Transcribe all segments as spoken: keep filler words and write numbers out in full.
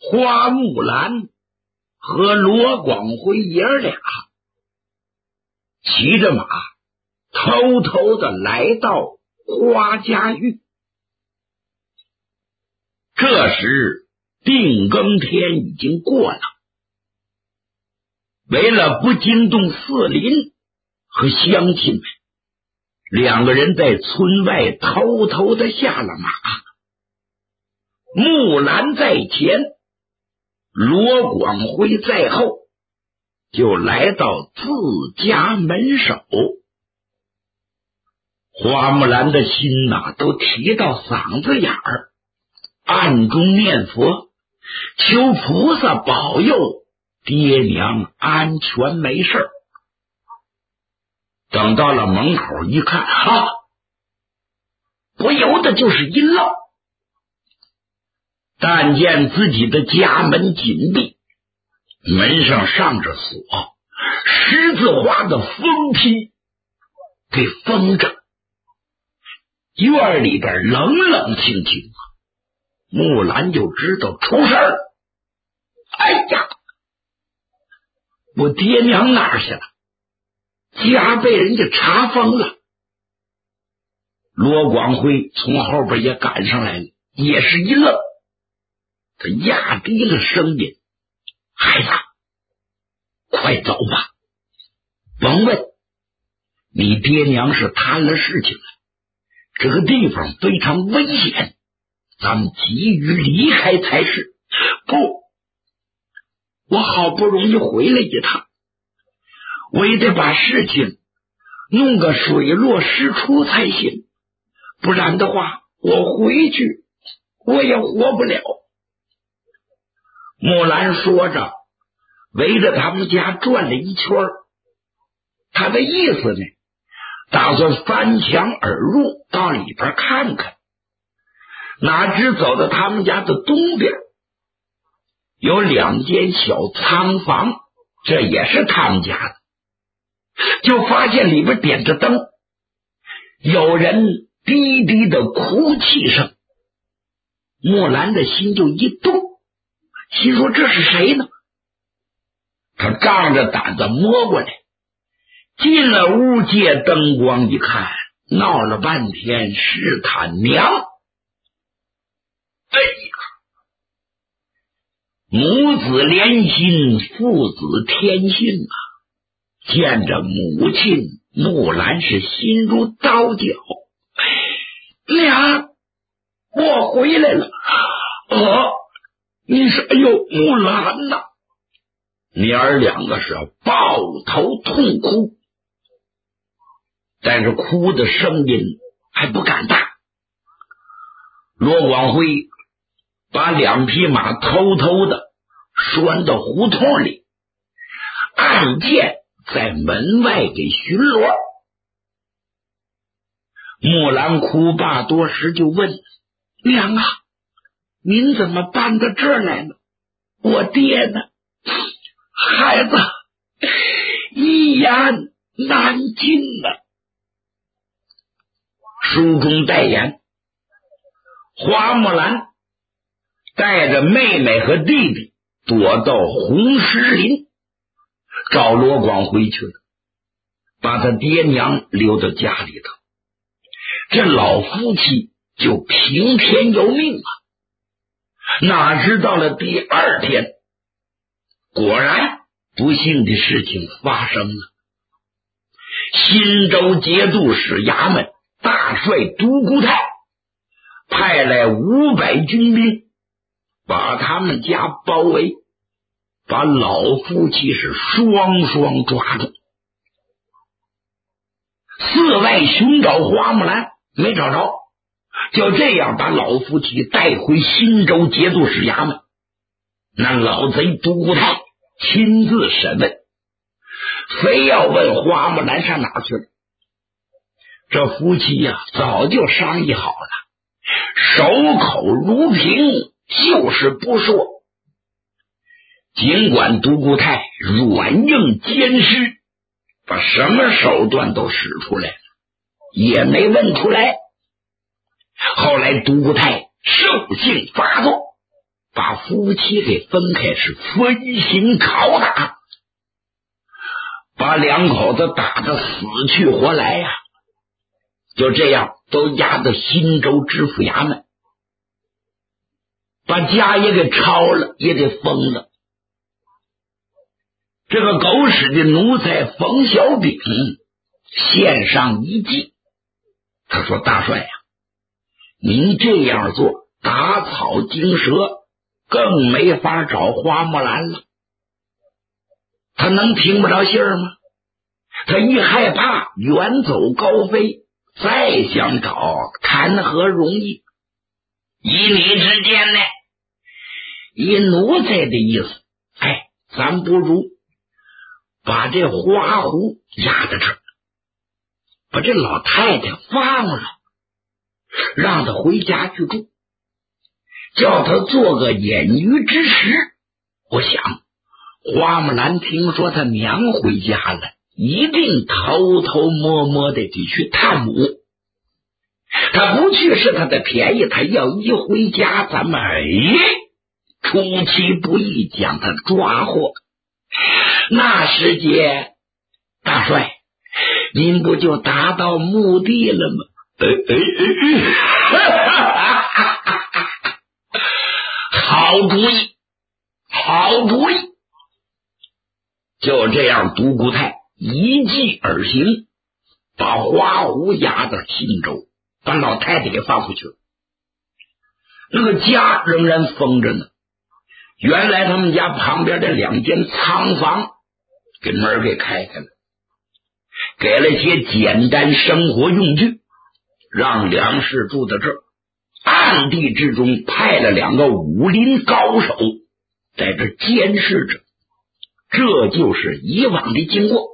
花木兰和罗广辉爷儿俩骑着马偷偷的来到花家峪。这时定更天已经过了，为了不惊动四邻和乡亲们，两个人在村外偷偷的下了马。木兰在前，罗广辉在后，就来到自家门首。花木兰的心呐、啊、都提到嗓子眼儿，暗中念佛，求菩萨保佑爹娘安全没事。等到了门口一看，哈，不由得就是一愣。但见自己的家门紧闭，门上上着锁，十字花的封批给封着，院里边冷冷清清，木兰就知道出事儿了。哎呀，我爹娘哪儿去了？家被人家查封了。罗广辉从后边也赶上来了，也是一愣，他压低了声音：孩子，快走吧，甭问，你爹娘是摊了事情了，这个地方非常危险，咱们急于离开才是。不，我好不容易回来一趟，我也得把事情弄个水落石出才行，不然的话我回去我也活不了。木兰说着围着他们家转了一圈，他的意思呢，打算翻墙而入，到里边看看。哪知走到他们家的东边，有两间小仓房，这也是他们家的，就发现里边点着灯，有人低低的哭泣声。木兰的心就一动，心说这是谁呢？他仗着胆子摸过来，进了屋，借灯光一看，闹了半天是他娘。哎呀，母子连心，父子天心啊！见着母亲，木兰是心如刀绞。娘，我回来了。哦，你是哎呦木兰呐！娘儿两个是抱头痛哭，但是哭的声音还不敢大。罗广辉把两匹马偷偷的拴到胡同里，暗箭在门外给巡逻。木兰哭罢多时就问：娘啊，您怎么搬到这儿来了？我爹呢？孩子一言难尽了。书中代言，花木兰带着妹妹和弟弟躲到红石林找罗广辉去了，把他爹娘留到家里头。这老夫妻就平天由命啊！哪知道了第二天，果然不幸的事情发生了。新州节度使衙门大帅独孤泰派来五百军兵，把他们家包围，把老夫妻是双双抓住。四外寻找花木兰没找着，就这样把老夫妻带回新州节度使衙门。那老贼独孤泰亲自审问，非要问花木兰上哪去了。这夫妻呀、啊，早就商议好了，守口如瓶，就是不说。尽管独孤泰软硬兼施，把什么手段都使出来了，也没问出来。后来独孤泰兽性发作， 把夫妻给分开，是分刑拷打，把两口子打得死去活来呀、啊！就这样都押到新州知府衙门，把家也给抄了，也给封了。这个狗屎的奴才冯小炳献上一计，他说：“大帅呀、啊，您这样做打草惊蛇，更没法找花木兰了。他能听不着信儿吗？他一害怕远走高飞，再想找谈何容易？依你之见呢？以奴才的意思，哎，咱不如把这花狐压在这儿，把这老太太放了，让她回家去住，叫她做个眼鱼之食。我想花木兰听说她娘回家了，一定偷偷摸摸的得去探母。她不去是她的便宜，她要一回家，咱们哎出其不意将她抓获。那时节，大帅，您不就达到目的了吗？哎哎哎，好主意，好主意！就这样，独孤泰一计而行，把花狐押到新州，把老太太给放回去了。那个家仍然封着呢。原来他们家旁边的两间仓房给门给开开了，给了些简单生活用具，让梁氏住在这儿。暗地之中派了两个武林高手在这监视着。这就是以往的经过。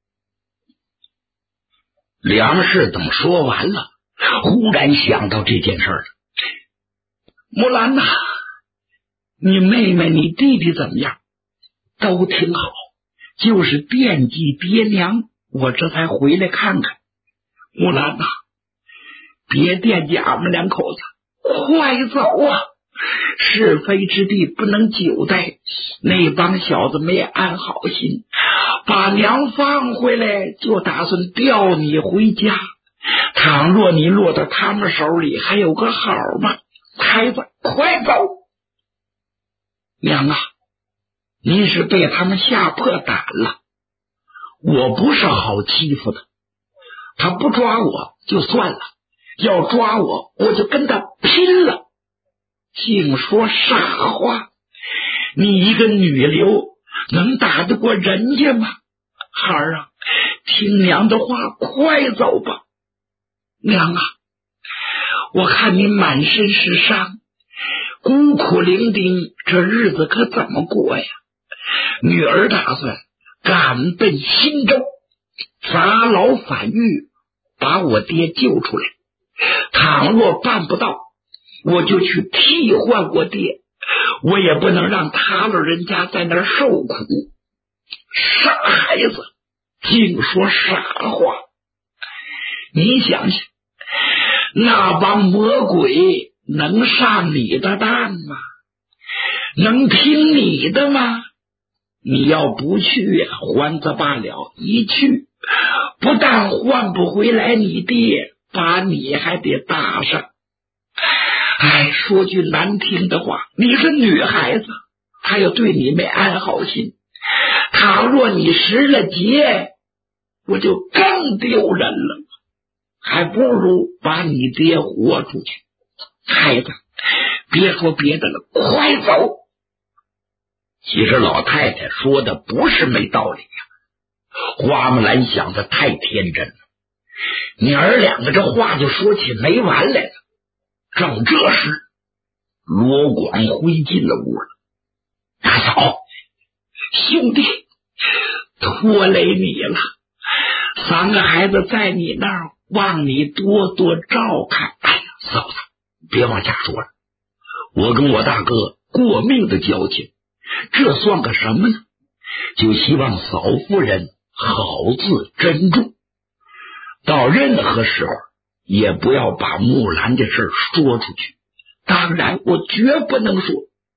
梁氏等说完了，忽然想到这件事了。木兰呐、啊，你妹妹你弟弟怎么样？都挺好，就是惦记爹娘，我这才回来看看。木兰呐、啊，别惦记俺们两口子，快走啊！是非之地不能久待，那帮小子没安好心，把娘放回来就打算调你回家。倘若你落到他们手里，还有个好吗？孩子，快走！娘啊，您是被他们吓破胆了。我不是好欺负的，他不抓我就算了，要抓我我就跟他拼了。净说傻话，你一个女流能打得过人家吗？孩儿啊，听娘的话，快走吧。娘啊，我看你满身是伤，孤苦伶仃，这日子可怎么过呀？女儿打算赶奔新州，砸牢反狱，把我爹救出来。倘若办不到，我就去替换我爹，我也不能让他老人家在那儿受苦。傻孩子，净说傻话！你想想，那帮魔鬼能上你的当吗？能听你的吗？你要不去呀、啊，还则罢了，一去不但换不回来你爹，把你还得搭上。哎，说句难听的话，你是女孩子，他又对你没安好心，倘若你失了节，我就更丢人了，还不如把你爹活出去。孩子，别说别的了，快走！其实老太太说的不是没道理呀、啊，花木兰想的太天真了，娘儿两个这话就说起没完来了。正这时，罗广辉进了屋了。大嫂，兄弟，拖累你了，三个孩子在你那儿，望你多多照看。哎呀，嫂子，别往下说了，我跟我大哥过命的交情，这算个什么呢？就希望嫂夫人好自珍重，到任何时候也不要把木兰的事说出去。当然我绝不能说，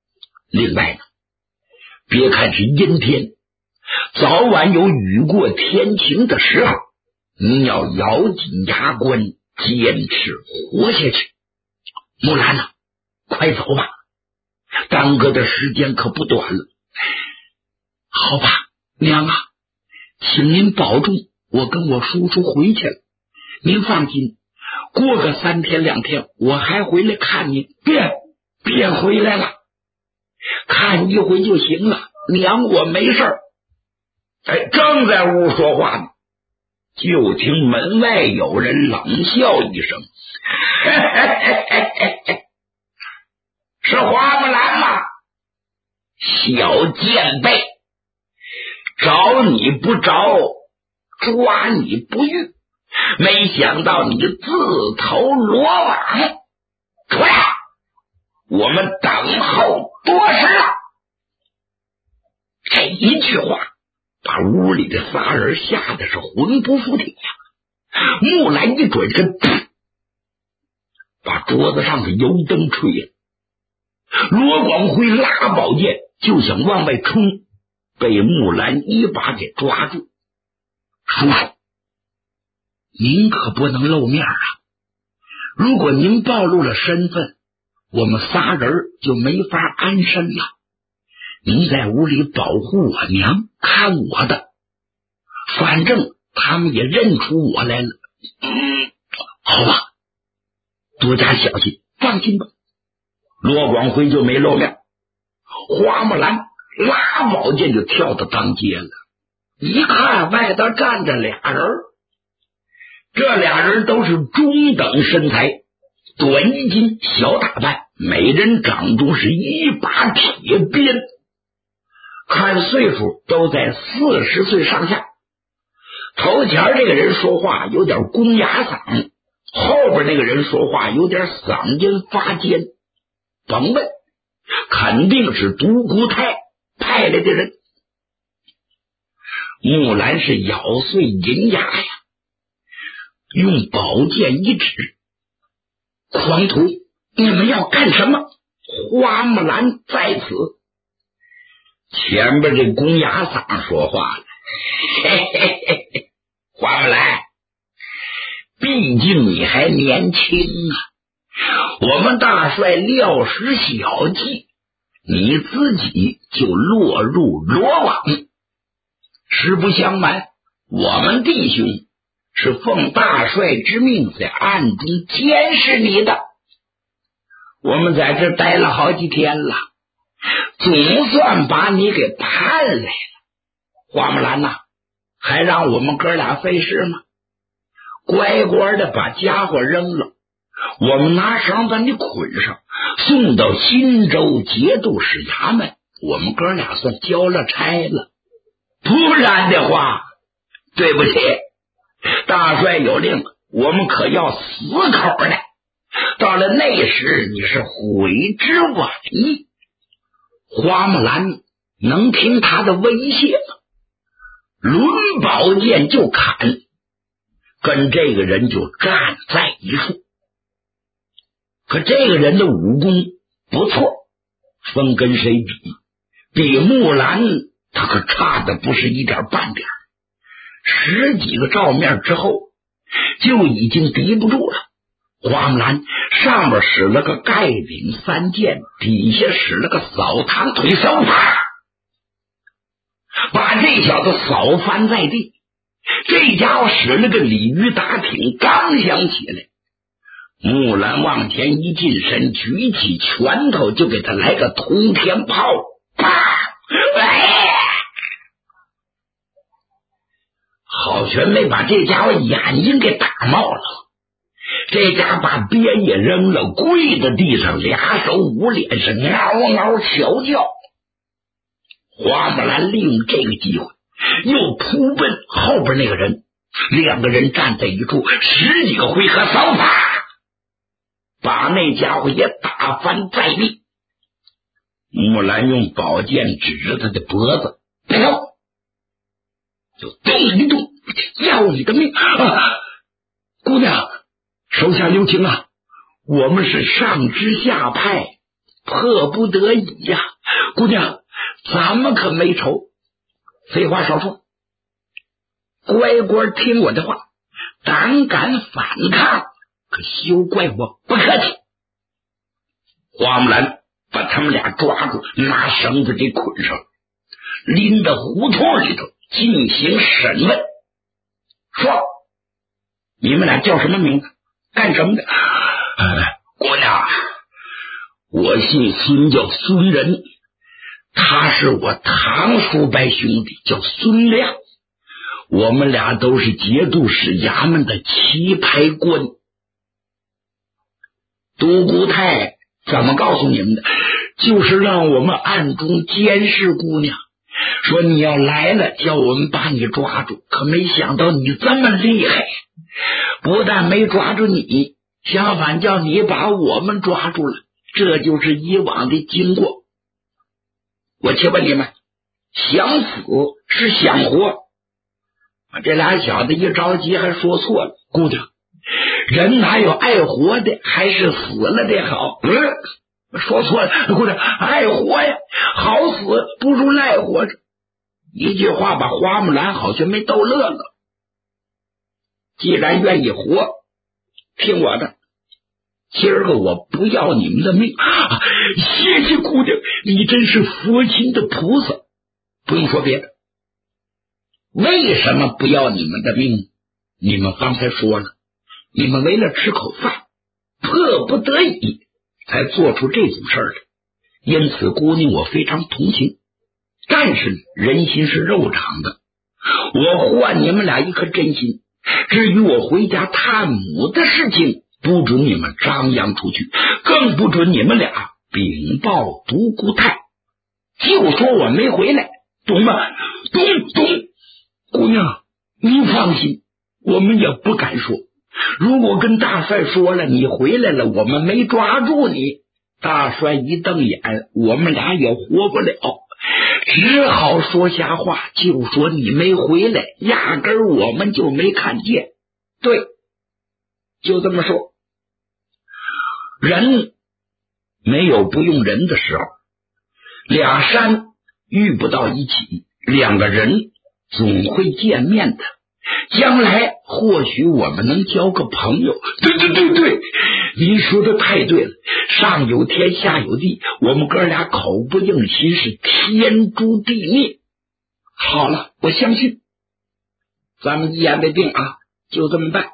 另外呢，别看是阴天，早晚有雨过天晴的时候，你要咬紧牙关，坚持活下去。木兰啊，快走吧，耽搁的时间可不短了。好吧，娘啊，请您保重，我跟我叔叔回去了。您放心，过个三天两天，我还回来看您。别别回来了，看一回就行了。娘，我没事儿。哎，正在屋说话呢，就听门外有人冷笑一声：“是花木兰吗？小贱婢，找你不着，抓你不遇，没想到你自投罗网，出来，我们等候多时了。”这一句话把屋里的仨人吓得是魂不附体呀！木兰一转身，把桌子上的油灯吹了。罗广辉拉宝剑就想往外冲，被木兰一把给抓住。叔叔，您可不能露面啊！如果您暴露了身份，我们仨人就没法安身了。您在屋里保护我娘，看我的，反正他们也认出我来了。嗯，好吧，多加小心，放心吧。罗广辉就没露面，花木兰拉宝剑就跳到当街了。一看外头站着俩人，这俩人都是中等身材，短衣襟，小打扮，每人掌中是一把铁鞭，看岁数都在四十岁上下。头前这个人说话有点公哑嗓，后边那个人说话有点嗓音发尖。甭问，肯定是独孤泰派来的人。木兰是咬碎银牙呀，用宝剑一指：“狂徒，你们要干什么？”花木兰在此。前边这公哑嗓说话了：“嘿嘿嘿嘿，花木兰，毕竟你还年轻啊，我们大帅料使小计，你自己就落入罗网。实不相瞒，我们弟兄是奉大帅之命在暗中监视你的。我们在这待了好几天了，总算把你给盼来了。花木兰呐，还让我们哥俩费事吗？乖乖的把家伙扔了，我们拿绳把你捆上，送到新州节度使衙门，我们哥俩算交了差了。不然的话，对不起，大帅有令，我们可要死口的。到了那时，你是悔之晚矣。花木兰能听他的威胁吗？抡宝剑就砍，跟这个人就站在一处。可这个人的武功不错，分跟谁比？比木兰他可差的不是一点半点。十几个照面之后，就已经敌不住了。花木兰上面使了个盖顶三剑，底下使了个扫堂腿扫法，把这小子扫翻在地。这家伙使了个鲤鱼打挺，刚想起来，木兰往前一近身，举起拳头就给他来个通天炮，啪！哎，好拳没把这家伙眼睛给打冒了。这家把鞭也扔了，跪在地上，俩手捂脸，是嗷嗷小叫。花木兰利用这个机会又扑奔后边那个人，两个人站在一处，十几个回合扫法，把那家伙也打翻在地。木兰用宝剑指着他的脖子，别动，就动一动，要你的命啊！姑娘，手下留情啊，我们是上知下派，迫不得已呀、啊， 姑娘，咱们可没仇。废话少说，乖乖听我的话，胆敢反抗，可休怪我不客气。花木兰把他们俩抓住，拿绳子给捆上，拎到胡同里头进行审问。说，你们俩叫什么名字？干什么的？哎，姑娘，我姓孙，叫孙仁，他是我堂叔伯兄弟，叫孙亮，我们俩都是节度使衙门的棋牌官。独孤太怎么告诉你们的？就是让我们暗中监视姑娘，说你要来了，叫我们把你抓住。可没想到你这么厉害，不但没抓住你，相反叫你把我们抓住了。这就是以往的经过。我且问你们，想死是想活？这俩小子一着急还说错了。姑娘，人哪有爱活的，还是死了的好？嗯，说错了，姑娘，爱活呀，好死不如赖活着。一句话把花木兰好像没逗乐了。既然愿意活，听我的，今儿个我不要你们的命啊！谢谢姑娘，你真是佛心的菩萨。不用说别的，为什么不要你们的命？你们刚才说了，你们为了吃口饭，迫不得已才做出这种事儿来。因此姑娘我非常同情，但是人心是肉长的，我换你们俩一颗真心。至于我回家探母的事情，不准你们张扬出去，更不准你们俩禀报独孤太，就说我没回来，懂吗？懂懂。姑娘你放心，我们也不敢说。如果跟大帅说了你回来了，我们没抓住你，大帅一瞪眼，我们俩也活不了，只好说瞎话，就说你没回来，压根儿我们就没看见。对，就这么说。人没有不用人的时候，俩山遇不到一起，两个人总会见面的。将来或许我们能交个朋友。对对对对，您说的太对了，上有天下有地，我们哥俩口不应心，是天诛地灭。好了，我相信咱们一言为定啊，就这么办。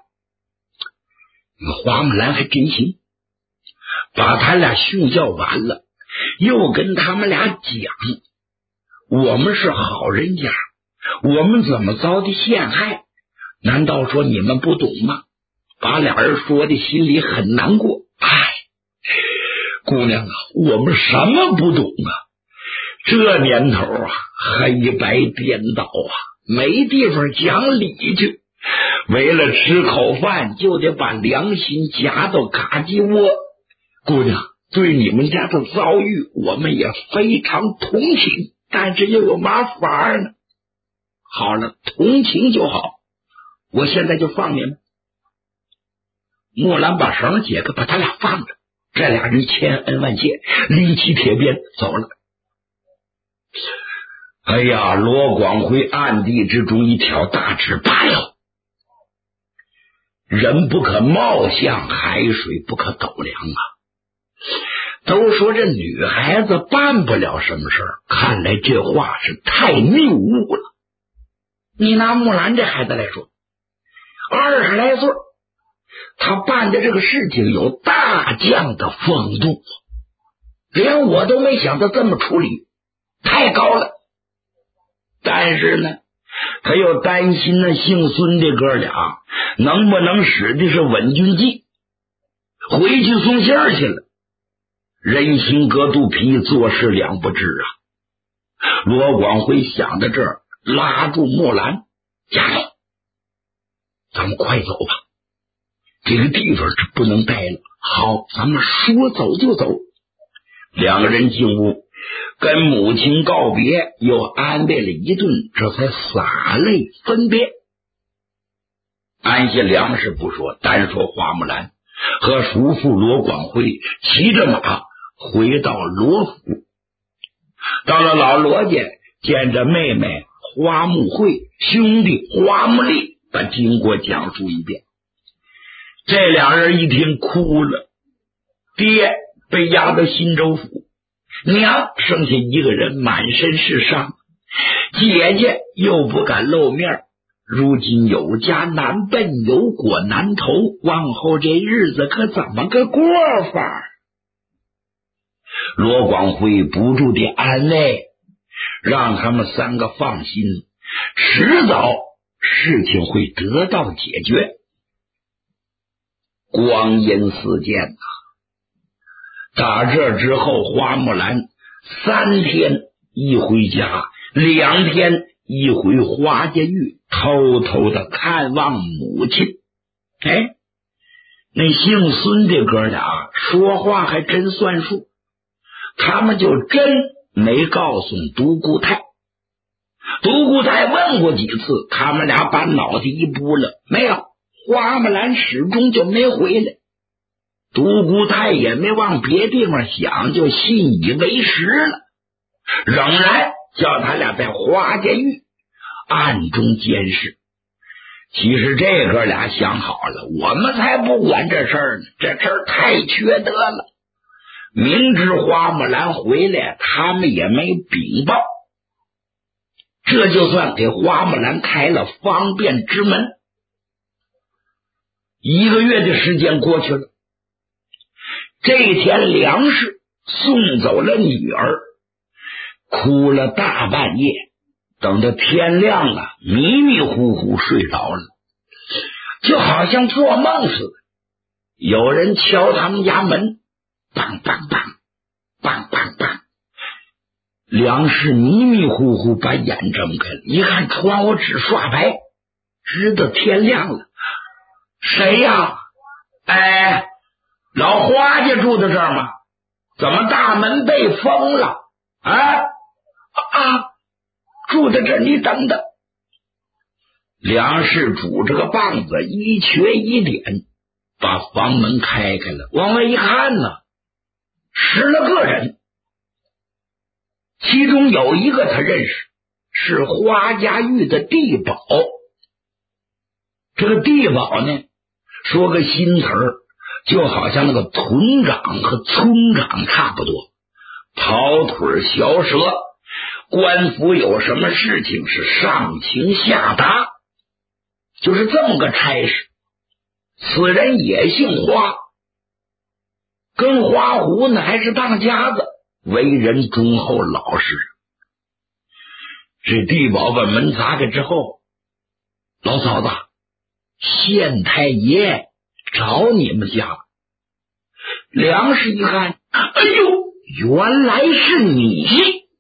花木兰还真行，把他俩训教完了，又跟他们俩讲，我们是好人家，我们怎么遭的陷害，难道说你们不懂吗？把俩人说的心里很难过。哎，姑娘啊，我们什么不懂啊？这年头啊，黑白颠倒啊，没地方讲理去，为了吃口饭就得把良心夹到嘎叽窝。姑娘，对你们家的遭遇我们也非常同情，但是又有嘛法呢？好了，同情就好，我现在就放你们。木兰把绳解开，把他俩放着，这俩人千恩万谢，拎起铁鞭走了。哎呀，罗广辉暗地之中一挑大指，罢了，人不可貌相，海水不可斗量啊。都说这女孩子办不了什么事儿，看来这话是太谬误了。你拿木兰这孩子来说，二十来岁，他办的这个事情有大将的风度，连我都没想到这么处理，太高了。但是呢，他又担心那姓孙的哥俩能不能使的是稳军计，回去送信儿去了。人心隔肚皮，做事两不知啊。罗广辉想到这儿，拉住木兰，丫头，咱们快走吧，这个地方是不能待了。好，咱们说走就走。两个人进屋，跟母亲告别，又安慰了一顿，这才洒泪分别。安下粮食不说，单说花木兰和叔父罗广辉骑着马回到罗府。 到了老罗家，见着妹妹花木慧，兄弟花木力，把经过讲述一遍。这两人一听哭了，爹被押到新州府，娘剩下一个人满身是伤，姐姐又不敢露面，如今有家难奔，有果难投，往后这日子可怎么个过法？罗广辉不住地安慰，让他们三个放心，迟早事情会得到解决。光阴似箭啊！打这之后，花木兰三天一回家，两天一回花家峪，偷偷的看望母亲。哎，那姓孙的哥俩说话还真算数，他们就真没告诉独孤泰。独孤泰问过几次，他们俩把脑袋一拨了，没有，花木兰始终就没回来。独孤泰也没往别地方想，就信以为实了，仍然叫他俩在花家峪暗中监视。其实这哥俩想好了，我们才不管这事儿呢，这事儿太缺德了。明知花木兰回来，他们也没禀报，这就算给花木兰开了方便之门。一个月的时间过去了，这天梁氏送走了女儿，哭了大半夜，等到天亮了，迷迷糊糊睡着了，就好像做梦似的。有人敲他们家门，梆梆梆梆梆梆，梁氏迷迷糊糊把眼睁开了，一看窗户纸刷白，知道天亮了。谁呀？哎，老花家住在这儿吗？怎么大门被封了？啊啊！住在这儿，你等等。梁氏拄着个棒子，一瘸一点，把房门开开了。往外一看呢，十来个人，其中有一个他认识，是花家峪的地保。这个地保呢，说个新词儿，就好像那个屯长和村长差不多，跑腿小舌，官府有什么事情是上情下达，就是这么个差事。此人也姓花，跟花狐呢还是当家子，为人忠厚老实。这地保把门砸开之后，老嫂子，县太爷找你们家。梁氏一看，哎呦，原来是你！